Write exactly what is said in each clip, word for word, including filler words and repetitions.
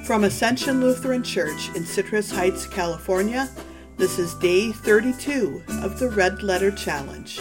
From Ascension Lutheran Church in Citrus Heights, California, this is day thirty-two of the Red Letter Challenge.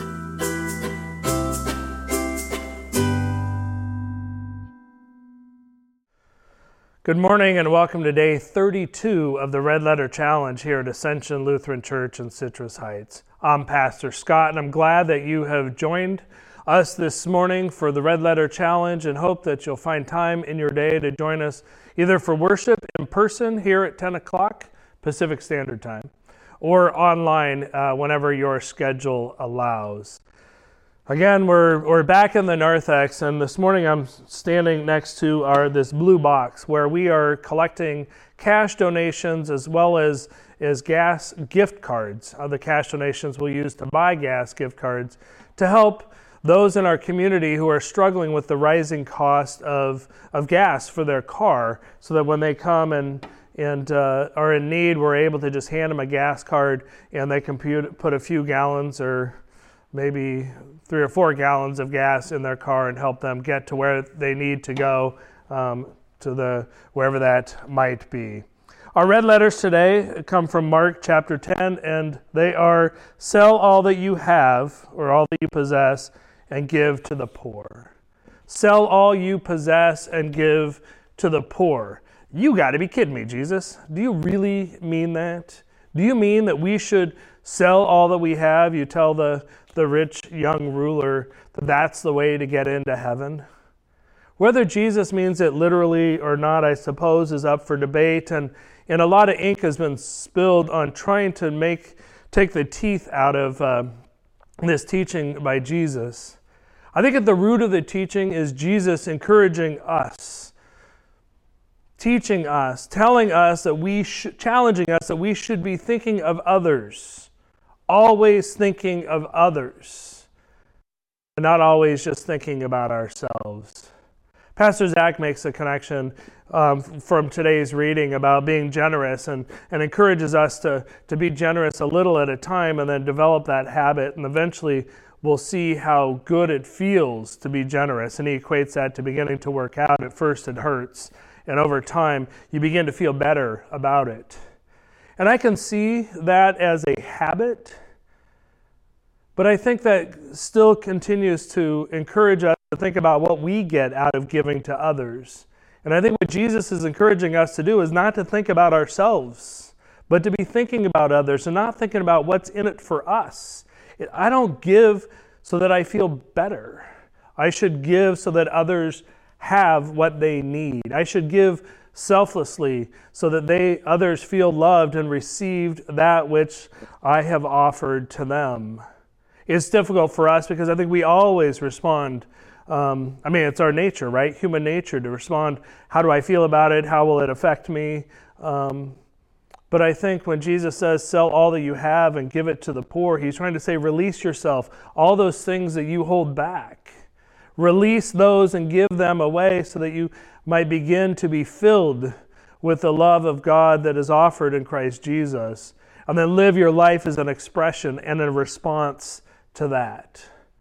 Good morning and welcome to day thirty-two of the Red Letter Challenge here at Ascension Lutheran Church in Citrus Heights. I'm Pastor Scott and I'm glad that you have joined us this morning for the Red Letter Challenge and hope that you'll find time in your day to join us either for worship in person here at ten o'clock Pacific Standard Time or online uh, whenever your schedule allows. Again, we're we're back in the narthex, and this morning I'm standing next to our this blue box where we are collecting cash donations as well as, as gas gift cards. Uh, the cash donations we'll use to buy gas gift cards to help those in our community who are struggling with the rising cost of, of gas for their car, so that when they come and and uh, are in need, we're able to just hand them a gas card and they can put, put a few gallons or maybe three or four gallons of gas in their car and help them get to where they need to go, um, to the wherever that might be. Our red letters today come from Mark chapter ten, and they are, sell all that you have or all that you possess and give to the poor. Sell all you possess and give to the poor. You got to be kidding me, Jesus. Do you really mean that? Do you mean that we should sell all that we have? You tell the the rich young ruler that that's the way to get into heaven. Whether Jesus means it literally or not, I suppose, is up for debate, and, and a lot of ink has been spilled on trying to make take the teeth out of uh, this teaching by Jesus. I think at the root of the teaching is Jesus encouraging us, teaching us, telling us that we, sh- challenging us that we should be thinking of others. Always thinking of others, and not always just thinking about ourselves. Pastor Zach makes a connection um, from today's reading about being generous and, and encourages us to, to be generous a little at a time and then develop that habit, and eventually we'll see how good it feels to be generous. And he equates that to beginning to work out. At first it hurts, and over time you begin to feel better about it. And I can see that as a habit, but I think that still continues to encourage us to think about what we get out of giving to others. And I think what Jesus is encouraging us to do is not to think about ourselves, but to be thinking about others and not thinking about what's in it for us. I don't give so that I feel better. I should give so that others have what they need. I should give selflessly so that they others feel loved and received that which I have offered to them. It's difficult for us because I think we always respond, um, I mean, it's our nature, right? Human nature to respond, how do I feel about it? How will it affect me? Um, but I think when Jesus says, sell all that you have and give it to the poor, he's trying to say, release yourself, all those things that you hold back. Release those and give them away so that you might begin to be filled with the love of God that is offered in Christ Jesus, and then live your life as an expression and a response to that.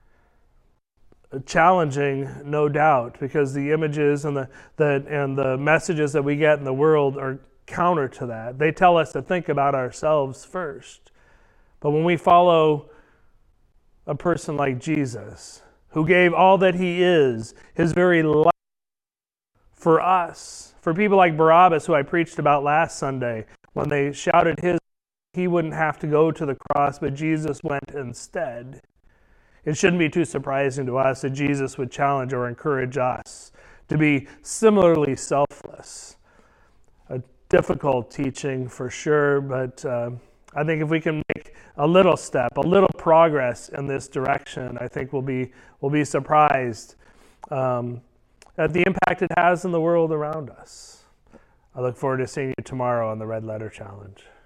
Challenging, no doubt, because the images and the, the and the messages that we get in the world are counter to that. They tell us to think about ourselves first. But when we follow a person like Jesus, who gave all that he is, his very life for us, for people like Barabbas, who I preached about last Sunday, when they shouted his, he wouldn't have to go to the cross, but Jesus went instead. It shouldn't be too surprising to us that Jesus would challenge or encourage us to be similarly selfless. A difficult teaching for sure, but uh, I think if we can make a little step, a little progress in this direction, I think we'll be we'll be surprised um, at the impact it has in the world around us. I look forward to seeing you tomorrow on the Red Letter Challenge.